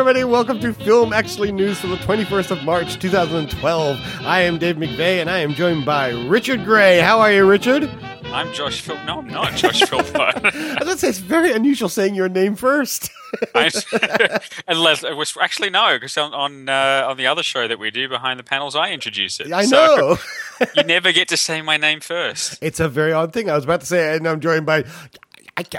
everybody. Welcome to Film Actually News for the 21st of March, 2012. I am Dave McVeigh, and I am joined by Richard Gray. How are you, Richard? I'm Josh Philpott. No, I'm not Josh Philpott. I was going to say, it's very unusual saying your name first. Unless it was actually no, because on the other show that we do, Behind the Panels, I introduce it. I know. You never get to say my name first. It's a very odd thing. I was about to say, and I'm joined by... Did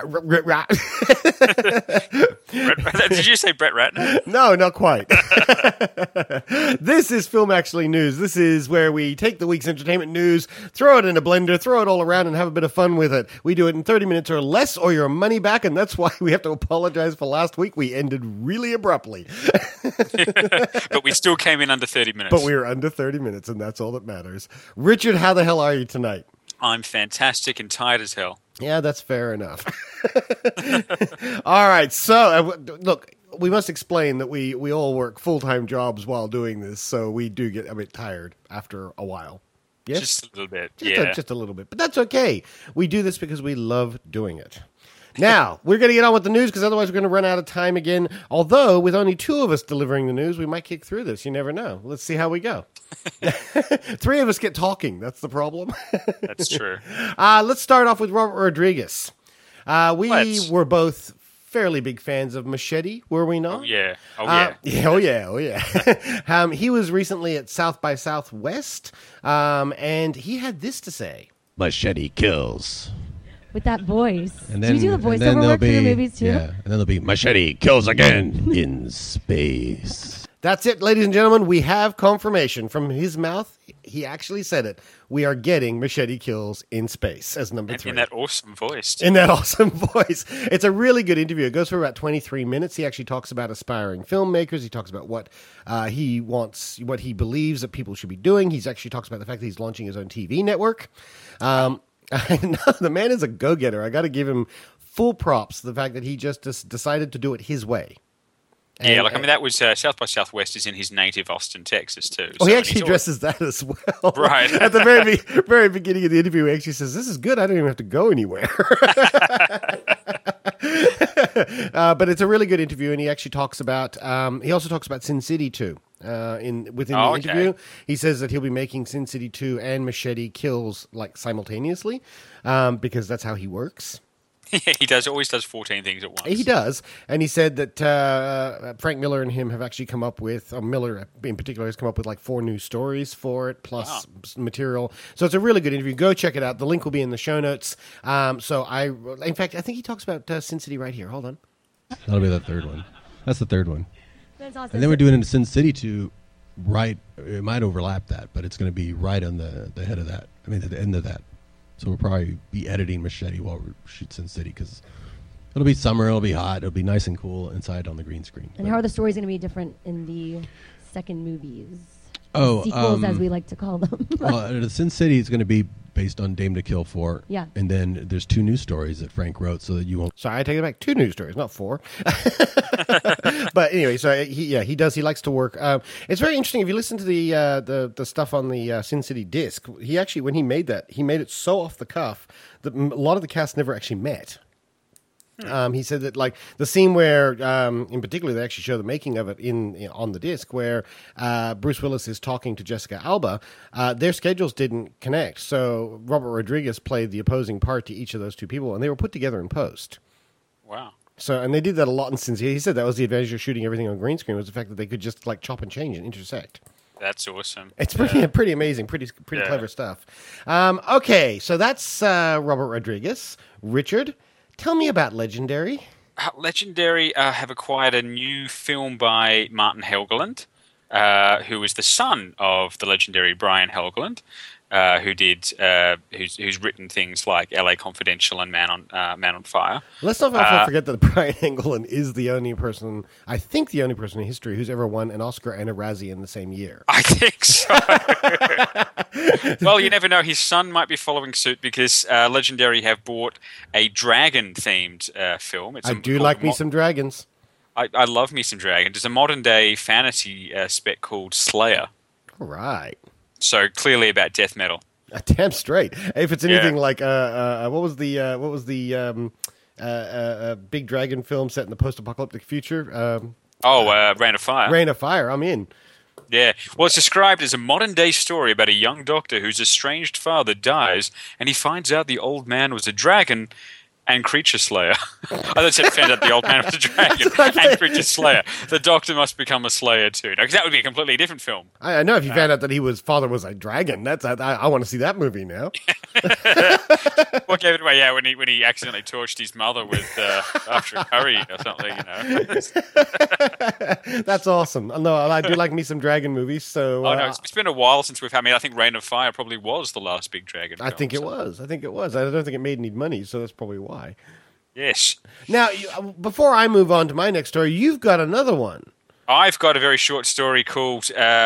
you say Brett Ratner? No, not quite. This is Film Actually News. This is where we take the week's entertainment news, throw it in a blender, throw it all around, and have a bit of fun with it. We do it in 30 minutes or less, or your money back, and that's why we have to apologize for last week. We ended really abruptly. But we still came in under 30 minutes. But we were under 30 minutes, and that's all that matters. Richard, how the hell are you tonight? I'm fantastic and tired as hell. Yeah, that's fair enough. All right, so look, we must explain that we all work full-time jobs while doing this, so we do get a bit tired after a while. Yes? Just a little bit, just a little bit, but that's okay. We do this because we love doing it. Now, we're going to get on with the news because otherwise we're going to run out of time again. Although, with only two of us delivering the news, we might kick through this. You never know. Let's see how we go. Three of us get talking. That's the problem. That's true. Let's start off with Robert Rodriguez. We were both fairly big fans of Machete, were we not? Oh, yeah. Oh, yeah. He was recently at South by Southwest, and he had this to say. Machete kills. With that voice. And then, do you do the voiceover work for your movies too? Yeah, and then there'll be Machete kills again in space. That's it, ladies and gentlemen. We have confirmation from his mouth. He actually said it. We are getting Machete Kills in Space as number 3. In that awesome voice. In that awesome voice. It's a really good interview. It goes for about 23 minutes. He actually talks about aspiring filmmakers. He talks about what he wants, what he believes that people should be doing. He actually talks about the fact that he's launching his own TV network. The man is a go-getter. I got to give him full props to the fact that he just decided to do it his way. That was South by Southwest is in his native Austin, Texas, too. Oh, he actually addresses that as well. Right. At the very beginning of the interview, he actually says, this is good. I don't even have to go anywhere. But it's a really good interview, and he actually talks about, he also talks about Sin City, too. Within the interview, he says that he'll be making Sin City 2 and Machete Kills like simultaneously, because that's how he works. Yeah, he always does 14 things at once. He does, and he said that Frank Miller and him have actually come up with, Miller in particular has come up with like 4 new stories for it, plus material. So it's a really good interview. Go check it out. The link will be in the show notes. In fact, I think he talks about Sin City right here. Hold on. That'll be the third one. That's the third one. That's awesome. And then we're doing it in Sin City 2, right, it might overlap that, but it's going to be right on the head of that. I mean, at the end of that. So we'll probably be editing Machete while we shoot Sin City because it'll be summer, it'll be hot, it'll be nice and cool inside on the green screen. And how are the stories going to be different in the second movies? Oh, sequels, as we like to call them. The Sin City is going to be based on Dame to Kill 4. Yeah. And then there's 2 news stories that Frank wrote so that you won't... Sorry, I take it back. 2 news stories, not 4. But anyway, so he does. He likes to work. It's very interesting. If you listen to the stuff on the Sin City disc, he actually, when he made that, he made it so off the cuff that a lot of the cast never actually met. He said that, like, the scene where, in particular, they actually show the making of it on the disc, where Bruce Willis is talking to Jessica Alba, their schedules didn't connect. So Robert Rodriguez played the opposing part to each of those 2 people, and they were put together in post. Wow. So, and they did that a lot in Sin City. He said that was the advantage of shooting everything on green screen, was the fact that they could just, like, chop and change and intersect. That's awesome. It's pretty amazing, pretty clever stuff. Okay, so that's Robert Rodriguez. Richard, tell me about Legendary. Legendary have acquired a new film by Martin Helgeland, who is the son of the legendary Brian Helgeland, who's written things like L.A. Confidential and Man on Fire. Let's not also forget that Brian Helgeland is the only person in history who's ever won an Oscar and a Razzie in the same year. I think so. Well, you never know. His son might be following suit because Legendary have bought a dragon-themed film. I do like me some dragons. I love me some dragons. It's a modern-day fantasy spec called Slayer. All right. So clearly about death metal. Damn straight. If it's anything like what was the big dragon film set in the post-apocalyptic future? Oh, Rain of Fire. Rain of Fire. I'm in. Yeah. Well, it's described as a modern-day story about a young doctor whose estranged father dies, and he finds out the old man was a dragon and creature slayer. I thought it found out the old man was a dragon and creature slayer. The doctor must become a slayer too. Because that would be a completely different film. I know if you found out that his father was a dragon, I want to see that movie now. What gave it away? Yeah, when he accidentally torched his mother with after a curry or something, That's awesome. No, I do like me some dragon movies. So no, it's been a while since we've had. I mean, I think Reign of Fire probably was the last big dragon film. I think it was. I don't think it made any money, so that's probably why. Yes. Now, before I move on to my next story, you've got another one. I've got a very short story called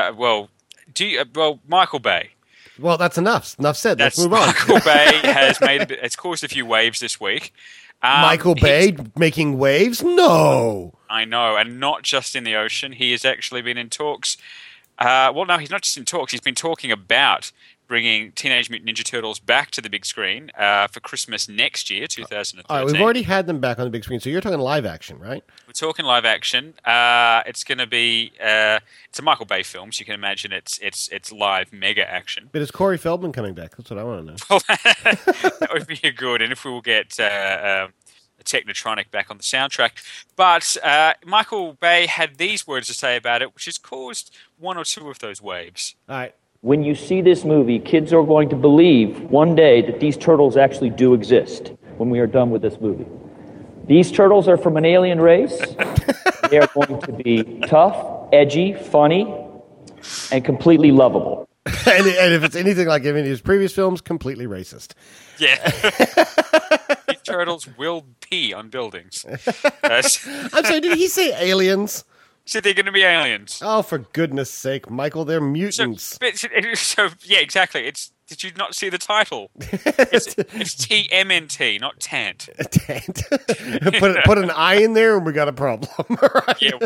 Michael Bay. Well, that's enough. Enough said. Let's move on. Michael Bay it's caused a few waves this week. Michael Bay making waves? No. I know, and not just in the ocean. He has actually been in talks. No, he's not just in talks. He's been talking about bringing Teenage Mutant Ninja Turtles back to the big screen for Christmas next year, 2013. All right, we've already had them back on the big screen, so you're talking live action, right? We're talking live action. It's going to be it's a Michael Bay film, so you can imagine it's live mega action. But is Corey Feldman coming back? That's what I want to know. Well, that would be good, and if we will get Technotronic back on the soundtrack. But Michael Bay had these words to say about it, which has caused one or two of those waves. All right. When you see this movie, kids are going to believe one day that these turtles actually do exist when we are done with this movie. These turtles are from an alien race. They are going to be tough, edgy, funny, and completely lovable. and if it's anything like any of his previous films, completely racist. Yeah. These turtles will pee on buildings. I'm sorry, did he say aliens? So they're going to be aliens. Oh, for goodness sake, Michael, they're mutants. So yeah, exactly. Did you not see the title? It's TMNT, not Tant. Tant. put an I in there and we got a problem. Right? Yeah,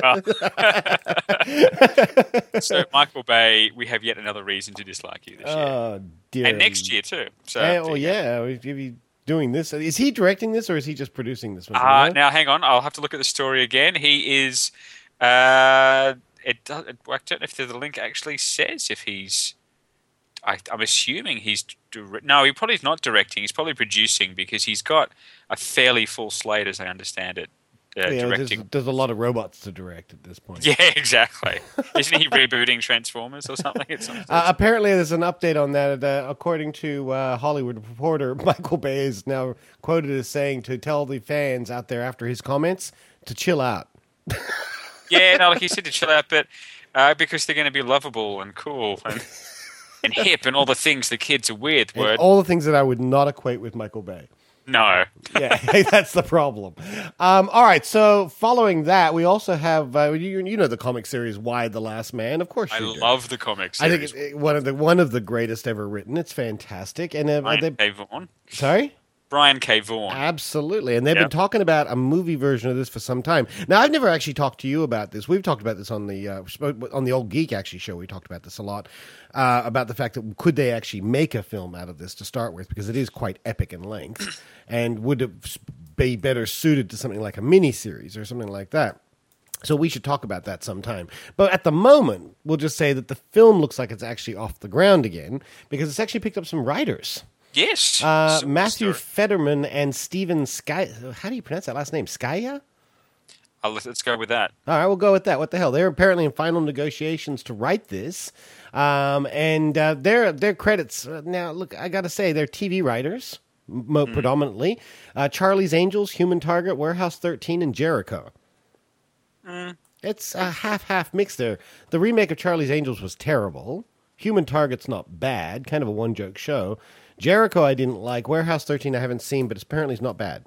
well. So, Michael Bay, we have yet another reason to dislike you this year. Oh, dear. And next year, too. So, if he's doing this. Is he directing this or is he just producing this one? Now, hang on. I'll have to look at the story again. He is... I don't know if the link actually says if he's... I'm assuming he's... No, he probably is not directing. He's probably producing because he's got a fairly full slate, as I understand it, directing. There's a lot of robots to direct at this point. Yeah, exactly. Isn't he rebooting Transformers or something? Apparently, there's an update on that. According to Hollywood Reporter, Michael Bay is now quoted as saying to tell the fans out there after his comments to chill out. Yeah, no, like he said to chill out, but because they're going to be lovable and cool and hip and all the things the kids are with. All the things that I would not equate with Michael Bay. No. Yeah, that's the problem. All right, so following that, we also have, you know the comic series Y: The Last Man, of course you do. I love the comic series. I think it's one of the greatest ever written. It's fantastic. And Brian K. Vaughan. Sorry? Brian K. Vaughan. Absolutely. And they've been talking about a movie version of this for some time. Now, I've never actually talked to you about this. We've talked about this on the Old Geek actually show. We talked about this a lot, about the fact that could they actually make a film out of this to start with, because it is quite epic in length, and would it be better suited to something like a miniseries or something like that. So we should talk about that sometime. But at the moment, we'll just say that the film looks like it's actually off the ground again, because it's actually picked up some writers. Yes. Matthew Federman and Steven Sky. How do you pronounce that last name? Skaya? Let's go with that. All right, we'll go with that. What the hell? They're apparently in final negotiations to write this. And their credits. Now, look, I got to say, they're TV writers, predominantly. Charlie's Angels, Human Target, Warehouse 13, and Jericho. It's a half-half mix there. The remake of Charlie's Angels was terrible. Human Target's not bad, kind of a one-joke show. Jericho I didn't like. Warehouse 13 I haven't seen, but apparently it's not bad.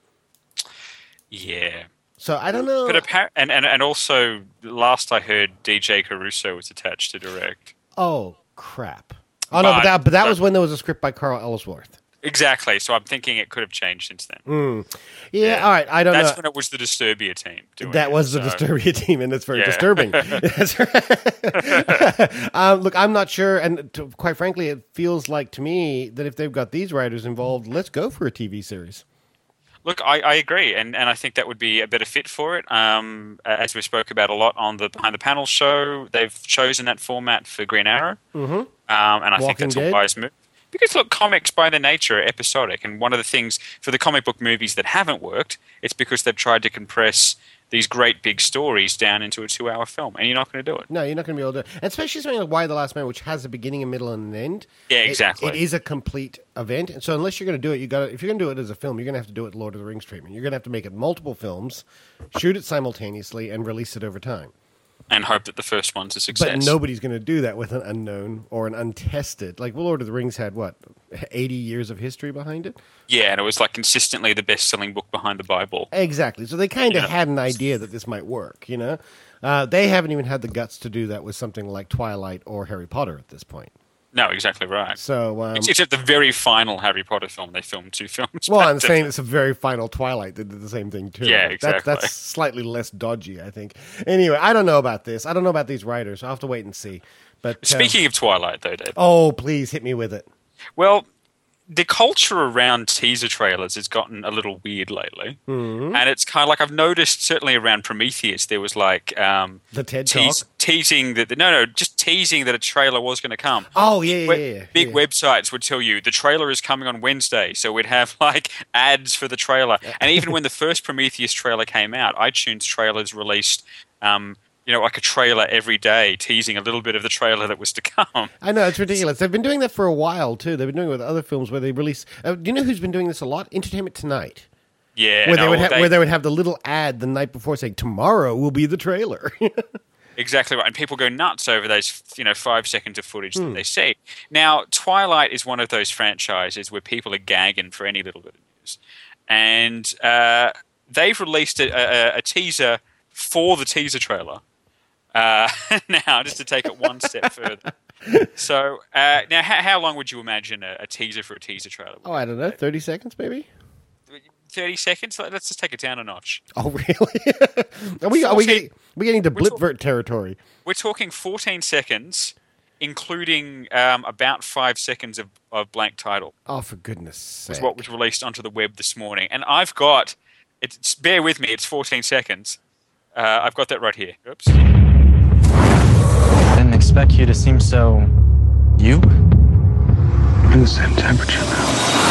Yeah. So I don't know. But and also, last I heard, DJ Caruso was attached to direct. Oh, crap. Oh, no, but that was when there was a script by Carl Ellsworth. Exactly. So I'm thinking it could have changed since then. Yeah, all right. I don't know. That's when it was the Disturbia team doing that was the Disturbia team, and it's very disturbing. Look, I'm not sure, and quite frankly, it feels like to me that if they've got these writers involved, let's go for a TV series. Look, I agree, and I think that would be a better fit for it. As we spoke about a lot on the Behind the Panel show, they've chosen that format for Green Arrow, and I think Walking that's Dead? a wise move. Because look, comics by their nature are episodic, and one of the things for the comic book movies that haven't worked, it's because they've tried to compress these great big stories down into a 2-hour film, and you're not going to do it. No, you're not going to be able to. And especially something like Why the Last Man, which has a beginning, a middle, and an end. Yeah, exactly. It is a complete event, and so unless you're going to do it, you got to. If you're going to do it as a film, you're going to have to do it Lord of the Rings treatment. You're going to have to make it multiple films, shoot it simultaneously, and release it over time. And hope that the first one's a success. But nobody's going to do that with an unknown or an untested. Like, Lord of the Rings had, 80 years of history behind it? Yeah, and it was like consistently the best-selling book behind the Bible. Exactly. So they kind of had an idea that this might work, you know? They haven't even had the guts to do that with something like Twilight or Harry Potter at this point. No, exactly right. So, Except the very final Harry Potter film, they filmed 2 films. well, back I'm then. saying it's a very final Twilight that did the same thing too. Yeah, exactly. That's slightly less dodgy, I think. Anyway, I don't know about this. I don't know about these writers. I'll have to wait and see. But Speaking of Twilight, though, Dave. oh, please hit me with it. Well, the culture around teaser trailers has gotten a little weird lately. Mm-hmm. And it's kind of like I've noticed, certainly around Prometheus, there was like The TED Talk. teasing that just teasing that a trailer was going to come. Oh yeah. Big websites would tell you the trailer is coming on Wednesday, so we'd have like ads for the trailer. And even when the first Prometheus trailer came out, iTunes trailers released like a trailer every day, teasing a little bit of the trailer that was to come. I know, it's ridiculous. They've been doing that for a while, too. They've been doing it with other films where they release... do you know who's been doing this a lot? Entertainment Tonight. Yeah. Where they would have the little ad the night before saying, tomorrow will be the trailer. Exactly right. And people go nuts over those 5 seconds of footage that they see. Now, Twilight is one of those franchises where people are gagging for any little bit of news. And they've released a teaser for the teaser trailer. Now, just to take it one step further. So, now, how long would you imagine a teaser for a teaser trailer? Oh, I don't know, 30 seconds maybe? 30 seconds? Let's just take it down a notch. Oh, really? are we getting to Blitvert territory? We're talking 14 seconds, including about 5 seconds of blank title. Oh, for goodness sake. Was what was released onto the web this morning. And I've got, bear with me, it's 14 seconds. I've got that right here. Oops. I didn't expect you to seem so... you? We're in the same temperature now.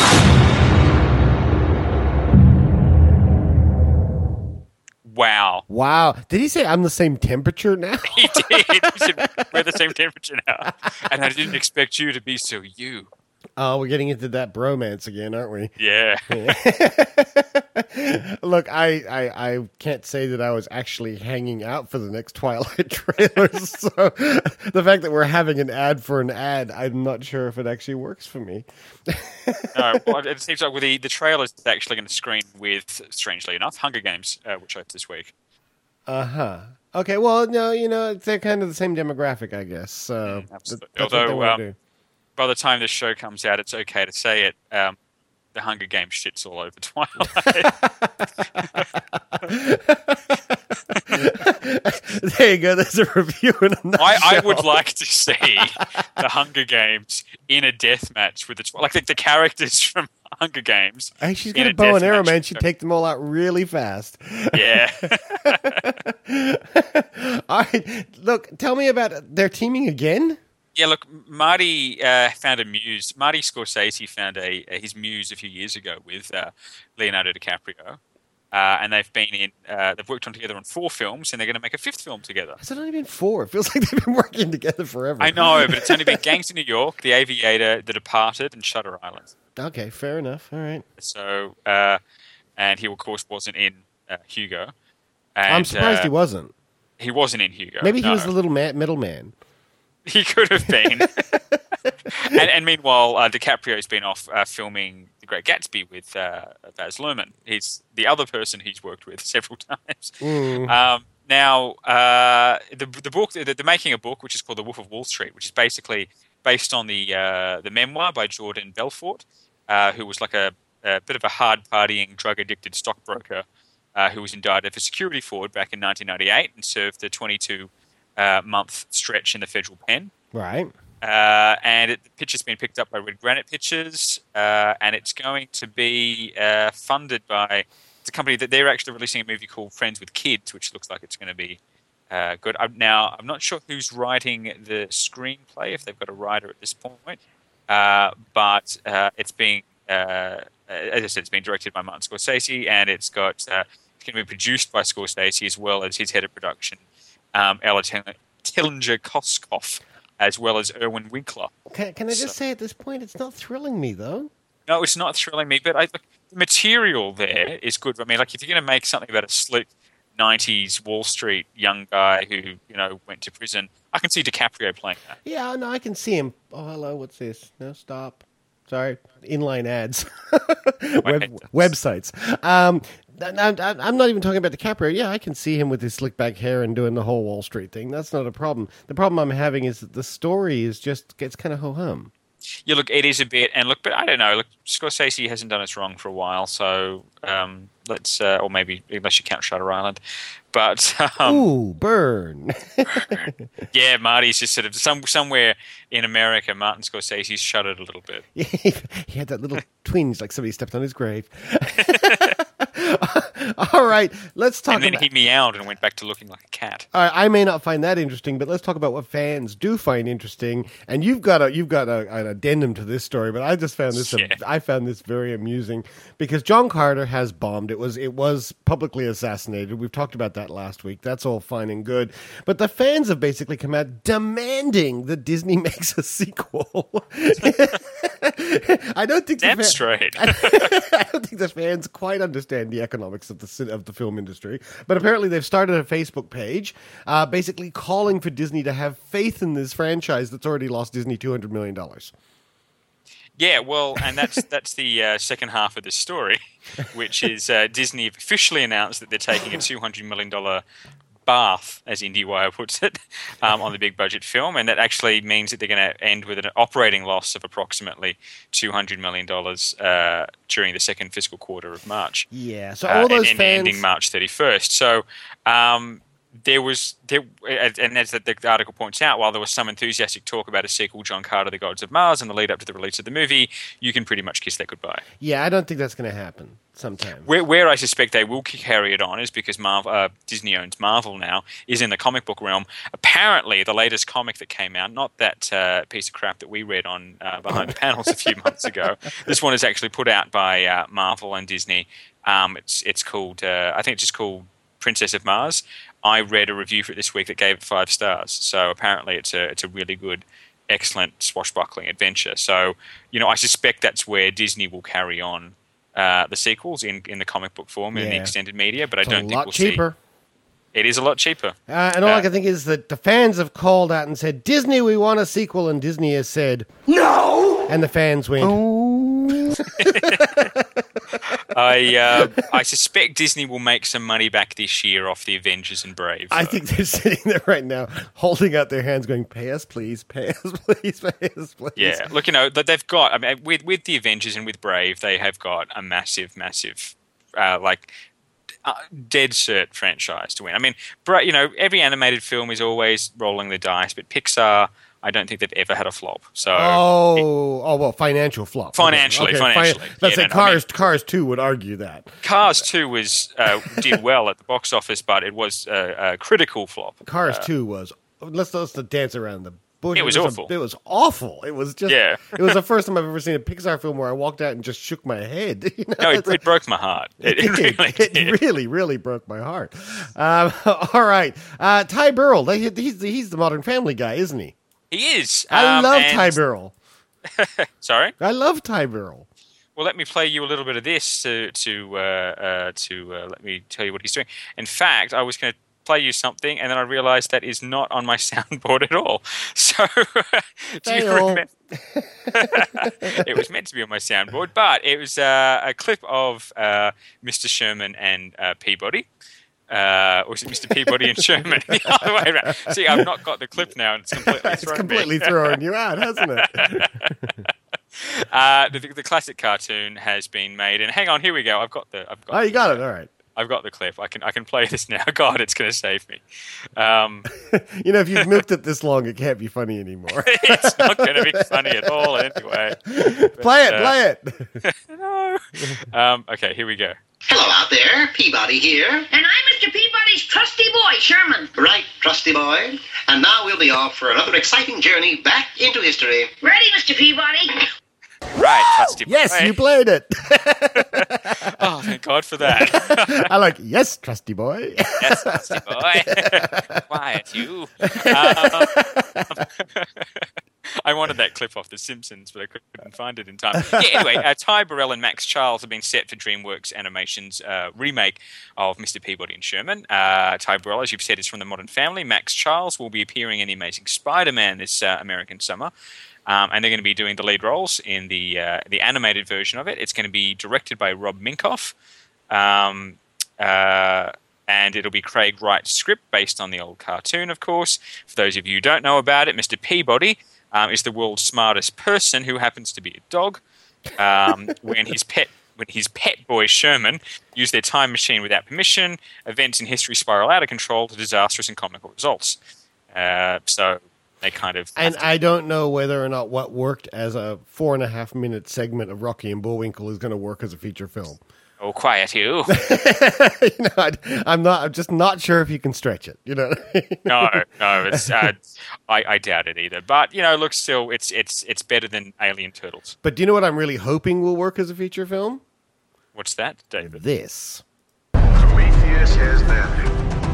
Wow. Did he say I'm the same temperature now? He did. He said, we're the same temperature now. And I didn't expect you to be so you. Oh, we're getting into that bromance again, aren't we? Yeah. Look, I can't say that I was actually hanging out for the next Twilight trailer. So the fact that we're having an ad for an ad, I'm not sure if it actually works for me. No, well, it seems like with the trailer is actually going to screen with, strangely enough, Hunger Games, which opens this week. Uh-huh. Okay, well, no, they're kind of the same demographic, I guess. So Absolutely. that's what they want to do. By the time this show comes out, it's okay to say it. The Hunger Games shit's all over Twilight. There you go. There's a review in a nutshell. I would like to see the Hunger Games in a death match with the characters from Hunger Games. Hey, she's in got a bow and arrow, man. She'd take them all out really fast. Yeah. All right. Look, tell me about their teaming again. Yeah, look, Marty found a muse. Marty Scorsese found his muse a few years ago with Leonardo DiCaprio. And they've worked together on 4 films, and they're going to make a 5th film together. Has it only been 4? It feels like they've been working together forever. I know, but it's only been Gangs of New York, The Aviator, The Departed, and Shutter Island. Okay, fair enough. All right. So, and he, of course, wasn't in Hugo. And, I'm surprised he wasn't. He wasn't in Hugo. Maybe he was the little middleman. He could have been. and meanwhile, DiCaprio's been off filming The Great Gatsby with Baz Luhrmann. He's the other person he's worked with several times. Now, the book, they're making a book which is called The Wolf of Wall Street, which is basically based on the memoir by Jordan Belfort, who was like a bit of a hard-partying, drug-addicted stockbroker who was indicted for security fraud back in 1998 and served a 22 month stretch in the federal pen. Right. And the picture's been picked up by Red Granite Pictures, and it's going to be funded by it's a company that they're actually releasing a movie called Friends with Kids, which looks like it's going to be good. I'm not sure who's writing the screenplay, if they've got a writer at this point, but it's being, as I said, it's being directed by Martin Scorsese, and it's going to be produced by Scorsese as well as his head of production, Ella Tillinger-Koskov, as well as Erwin Winkler. Can I just say at this point, it's not thrilling me, though? No, it's not thrilling me, but the material there is good. I mean, like, if you're going to make something about a slick 90s Wall Street young guy who, went to prison, I can see DiCaprio playing that. Yeah, no, I can see him. Oh, hello, what's this? No, stop. Sorry, inline ads. Websites. I'm not even talking about DiCaprio. Yeah, I can see him with his slick back hair and doing the whole Wall Street thing. That's not a problem. The problem I'm having is that the story gets kind of ho-hum. Yeah, look, it is a bit, but I don't know. Look, Scorsese hasn't done us wrong for a while, so let's, or maybe unless you count Shutter Island, but ooh, burn. Yeah, Marty's just sort of somewhere in America. Martin Scorsese's shuddered a little bit. He had that little twinge, like somebody stepped on his grave. All right, let's talk. And then he meowed and went back to looking like a cat. All right, I may not find that interesting, but let's talk about what fans do find interesting. And you've got an addendum to this story, but I just found this I found this very amusing because John Carter has bombed. It was publicly assassinated. We've talked about that last week. That's all fine and good, but the fans have basically come out demanding that Disney makes a sequel. I don't think that's straight. I don't think the fans quite understand the economics of the film industry, but apparently they've started a Facebook page, basically calling for Disney to have faith in this franchise that's already lost Disney $200 million. Yeah, well, and that's the second half of the story, which is Disney have officially announced that they're taking a $200 million bath, as IndieWire puts it, on the big budget film, and that actually means that they're going to end with an operating loss of approximately $200 million during the second fiscal quarter of March. Yeah, so all those fans ending March 31st. So and as the article points out, while there was some enthusiastic talk about a sequel, John Carter, The Gods of Mars, and the lead up to the release of the movie, you can pretty much kiss that goodbye. Yeah, I don't think that's going to happen sometime. Where I suspect they will carry it on is because Disney owns Marvel now, is in the comic book realm. Apparently, the latest comic that came out, not that piece of crap that we read on Behind the Panels a few months ago, this one is actually put out by Marvel and Disney. It's called, I think it's just called Princess of Mars. I read a review for it this week that gave it 5 stars. So apparently it's a really good, excellent swashbuckling adventure. So, I suspect that's where Disney will carry on the sequels in the comic book form in the extended media, but I don't think we'll cheaper. See. It is a lot cheaper. And all I can think is that the fans have called out and said, Disney, we want a sequel, and Disney has said, no! And the fans went, I suspect Disney will make some money back this year off the Avengers and Brave. I think they're sitting there right now, holding out their hands, going, "Pay us, please! Pay us, please! Pay us, please!" Yeah, look, they've got. I mean, with the Avengers and with Brave, they have got a massive, dead cert franchise to win. I mean, every animated film is always rolling the dice, but Pixar, I don't think they've ever had a flop. So well, financial flop. Financially. Let's say Cars 2 would argue that. Cars 2 was did well at the box office, but it was a critical flop. Cars 2 was. Let's dance around the bush. It was awful. It was awful. It was just. Yeah. It was the first time I've ever seen a Pixar film where I walked out and just shook my head. No, it broke my heart. It really, really broke my heart. All right, Ty Burrell. He's the Modern Family guy, isn't he? He is. I love Ty Burrell. Sorry? I love Ty Burrell. Well, let me play you a little bit of this to let me tell you what he's doing. In fact, I was going to play you something, and then I realized that is not on my soundboard at all. So, do you remember? It was meant to be on my soundboard, but it was a clip of Mr. Sherman and Peabody. Or is it Mr. Peabody and Sherman? The other way around. See, I've not got the clip now, and it's completely throwing you out, hasn't it? The classic cartoon has been made, and hang on, here we go. You got it. All right. I've got the clip. I can play this now. God, it's going to save me. If you've milked it this long, it can't be funny anymore. It's not going to be funny at all anyway. Play it. No. Okay, here we go. Hello out there, Peabody here. And I'm Mr. Peabody's trusty boy, Sherman. Right, trusty boy. And now we'll be off for another exciting journey back into history. Ready, Mr. Peabody? Right, trusty boy. Yes, you played it. Oh, thank God for that. I like, yes, trusty boy. Yes, trusty boy. Quiet, you. I wanted that clip off The Simpsons, but I couldn't find it in time. Yeah, anyway, Ty Burrell and Max Charles have been set for DreamWorks Animation's remake of Mr. Peabody and Sherman. Ty Burrell, as you've said, is from The Modern Family. Max Charles will be appearing in The Amazing Spider-Man this American summer. And they're going to be doing the lead roles in the animated version of it. It's going to be directed by Rob Minkoff. And it'll be Craig Wright's script based on the old cartoon, of course. For those of you who don't know about it, Mr. Peabody is the world's smartest person who happens to be a dog. When his pet boy Sherman used their time machine without permission, events in history spiral out of control to disastrous and comical results. So they kind of... And I don't know whether or not what worked as a 4.5-minute segment of Rocky and Bullwinkle is going to work as a feature film. Oh, quiet you. I'm just not sure if you can stretch it. No, it's I doubt it either. But look, still, it's better than Alien Turtles. But do you know what I'm really hoping will work as a feature film? What's that, David? This. Prometheus has landed.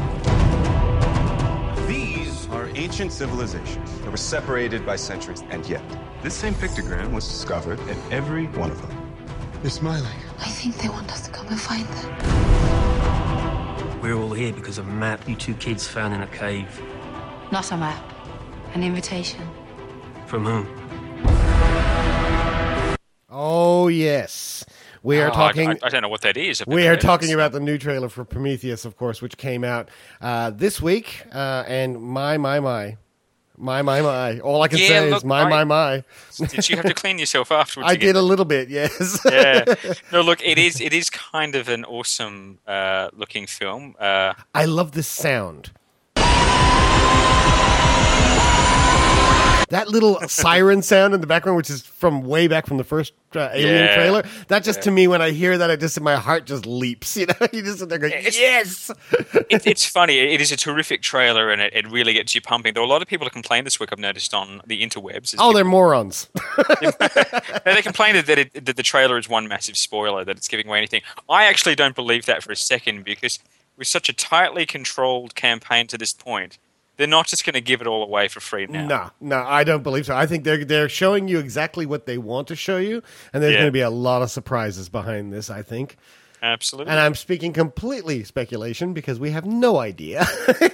These are ancient civilizations that were separated by centuries, and yet this same pictogram was discovered in every one of them. You're smiling. I think they want us to come and find them. We're all here because of a map you two kids found in a cave. Not a map. An invitation. From whom? Oh, yes. We are talking... I don't know what that is. We are talking about the new trailer for Prometheus, of course, which came out this week. And my. All I can say is my. Did you have to clean yourself afterwards? I did a little bit, yes. Yeah. No, look, it is kind of an awesome looking film. I love this sound. That little siren sound in the background, which is from way back from the first Alien trailer, that just to me, when I hear that, my heart just leaps. You just sit there going, yes! It's funny. It is a terrific trailer, and it really gets you pumping. There are a lot of people who complain this week, I've noticed, on the interwebs. They're morons. They complain that the trailer is one massive spoiler, that it's giving away anything. I actually don't believe that for a second, because with such a tightly controlled campaign to this point, they're not just going to give it all away for free now. No, I don't believe so. I think they're showing you exactly what they want to show you, and there's going to be a lot of surprises behind this, I think. Absolutely. And I'm speaking completely speculation because we have no idea.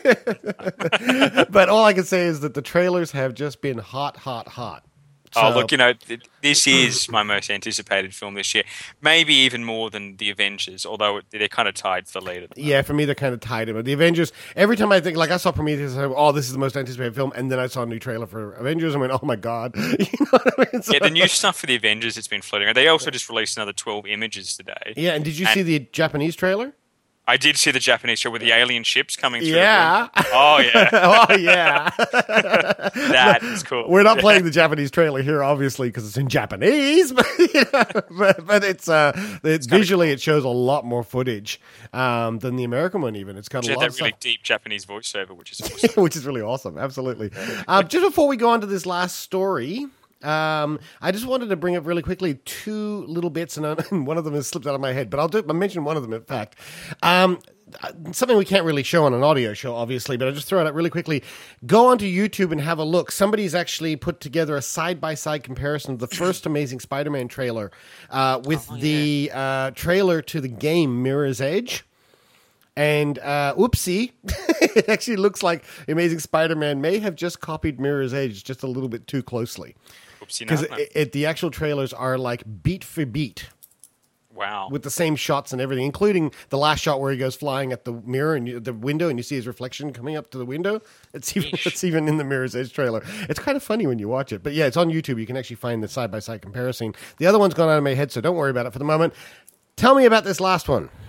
But all I can say is that the trailers have just been hot. Oh, look, this is my most anticipated film this year. Maybe even more than The Avengers, although they're kind of tied for the lead. Yeah, for me, they're kind of tied. But The Avengers, every time I think, I saw Prometheus, I go, this is the most anticipated film, and then I saw a new trailer for Avengers, and went, oh my God. You know what I mean? Yeah, the new stuff for The Avengers, it's been floating around. They also just released another 12 images today. Yeah, and did you see the Japanese trailer? I did see the Japanese show with the alien ships coming through. Yeah. Oh, yeah. Oh, yeah. That is cool. We're not playing the Japanese trailer here, obviously, because it's in Japanese. But it's visually, it shows a lot more footage than the American one. Even it's got a lot of that really deep Japanese voiceover, which is awesome. Which is really awesome. Absolutely. Just before we go on to this last story. I just wanted to bring up really quickly two little bits, and one of them has slipped out of my head, but I'll mention one of them, in fact. Something we can't really show on an audio show, obviously, but I'll just throw it out really quickly. Go onto YouTube and have a look. Somebody's actually put together a side-by-side comparison of the first Amazing Spider-Man trailer with the trailer to the game Mirror's Edge. And, oopsie, it actually looks like Amazing Spider-Man may have just copied Mirror's Edge just a little bit too closely. Because the actual trailers are like beat for beat. Wow. With the same shots and everything, including the last shot where he goes flying at the mirror and the window, and you see his reflection coming up to the window. It's even in the Mirror's Edge trailer. It's kind of funny when you watch it. But yeah, it's on YouTube. You can actually find the side-by-side comparison. The other one's gone out of my head, so don't worry about it for the moment. Tell me about this last one.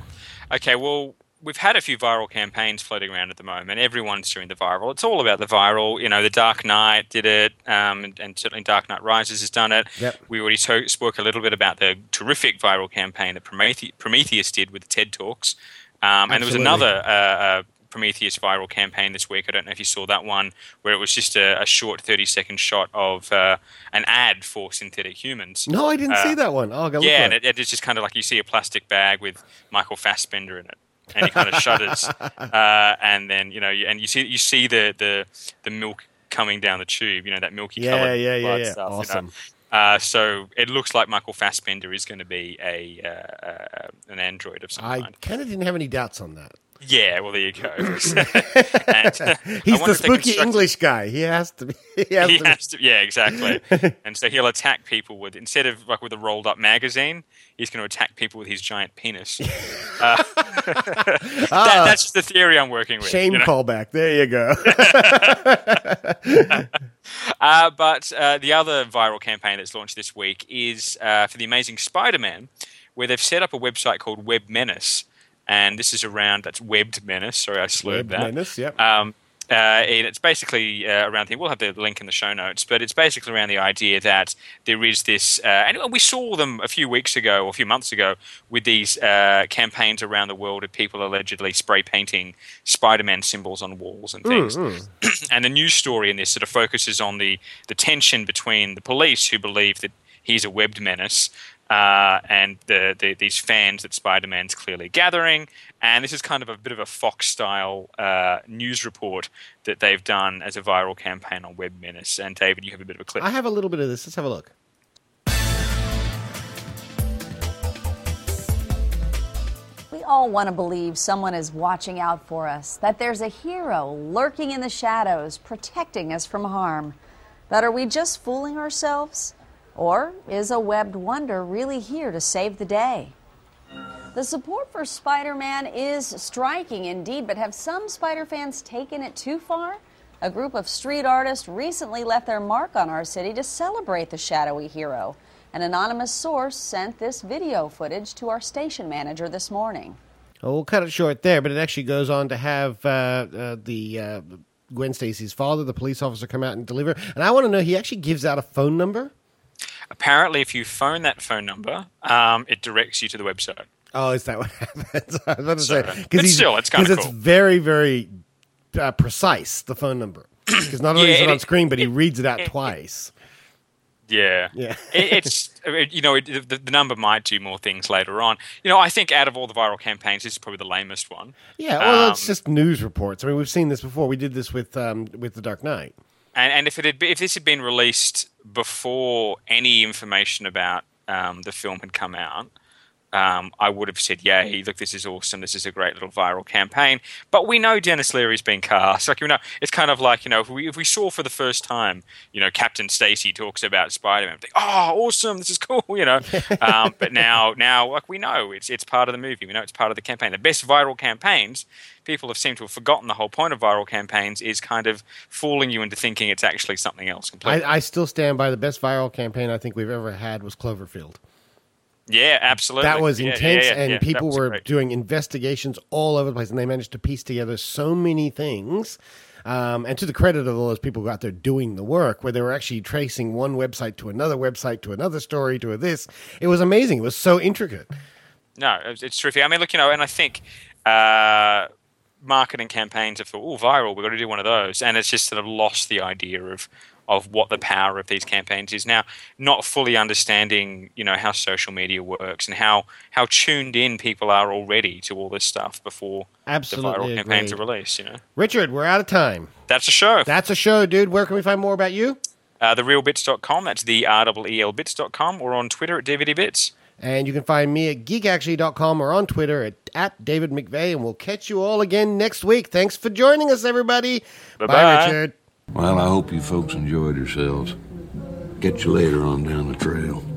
Okay, well, we've had a few viral campaigns floating around at the moment. Everyone's doing the viral. It's all about the viral. The Dark Knight did it, and certainly Dark Knight Rises has done it. Yep. We already spoke a little bit about the terrific viral campaign that Prometheus did with the TED Talks. And there was another Prometheus viral campaign this week. I don't know if you saw that one, where it was just a short 30-second shot of an ad for synthetic humans. No, I didn't see that one. Oh, I'll go look and at it. it's just kind of like you see a plastic bag with Michael Fassbender in it, and he kind of shudders, and then you see the milk coming down the tube. That milky colored blood stuff. Awesome. So it looks like Michael Fassbender is going to be an android of some kind. I kind of didn't have any doubts on that. Yeah, well, there you go. He's the spooky English guy. He has to be. Yeah, exactly. And so he'll attack people with, instead of like with a rolled up magazine, he's going to attack people with his giant penis. That's the theory I'm working with. Shame callback. There you go. But the other viral campaign that's launched this week is for The Amazing Spider-Man, where they've set up a website called Web Menace. And this is that's Webbed Menace. Sorry, I slurred that. Menace, yep. And it's basically around here. We'll have the link in the show notes, but it's basically around the idea that there is this, and we saw them a few months ago with these campaigns around the world of people allegedly spray painting Spider-Man symbols on walls and things. And the news story in this sort of focuses on the tension between the police, who believe that he's a webbed menace, and these fans that Spider-Man's clearly gathering. And this is kind of a bit of a Fox-style news report that they've done as a viral campaign on Web Menace. And David, you have a bit of a clip. I have a little bit of this. Let's have a look. We all want to believe someone is watching out for us, that there's a hero lurking in the shadows, protecting us from harm. But are we just fooling ourselves? Or is a webbed wonder really here to save the day? The support for Spider-Man is striking indeed, but have some Spider fans taken it too far? A group of street artists recently left their mark on our city to celebrate the shadowy hero. An anonymous source sent this video footage to our station manager this morning. Oh, we'll cut it short there, but it actually goes on to have Gwen Stacy's father, the police officer, come out and deliver. And I want to know, he actually gives out a phone number? Apparently, if you phone that phone number, it directs you to the website. Oh, is that what happens? I was about to say, but still, it's kind of cool. Because it's very, very precise, the phone number. Because not only is it on screen, but he reads it out twice. Yeah. It's the number might do more things later on. I think out of all the viral campaigns, this is probably the lamest one. Yeah, well, it's just news reports. I mean, we've seen this before. We did this with The Dark Knight. And if this had been released before any information about the film had come out, I would have said, "Yay! Look, this is awesome. This is a great little viral campaign." But we know Dennis Leary's been cast. Like, it's kind of like, if we saw for the first time, Captain Stacy talks about Spider-Man, we think, "Oh, awesome! This is cool." But now, like, we know it's part of the movie. We know it's part of the campaign. The best viral campaigns, people have seemed to have forgotten the whole point of viral campaigns is kind of fooling you into thinking it's actually something else completely. I still stand by the best viral campaign I think we've ever had was Cloverfield. Yeah, absolutely. That was intense, and people were doing investigations all over the place, and they managed to piece together so many things. And to the credit of all those people who got there doing the work, where they were actually tracing one website to another story to this. It was amazing. It was so intricate. No, it's terrific. I mean, look, and I think marketing campaigns have thought, viral, we've got to do one of those. And it's just sort of lost the idea of what the power of these campaigns is now, not fully understanding, how social media works and how tuned in people are already to all this stuff before the viral campaigns are released, Richard, we're out of time. That's a show. That's a show, dude. Where can we find more about you? TheRealBits.com. That's TheRealBits.com, or on Twitter at DVDBits. And you can find me at geekactually.com or on Twitter at David McVeigh, and we'll catch you all again next week. Thanks for joining us, everybody. Bye-bye. Bye, Richard. Well, I hope you folks enjoyed yourselves. Get you later on down the trail.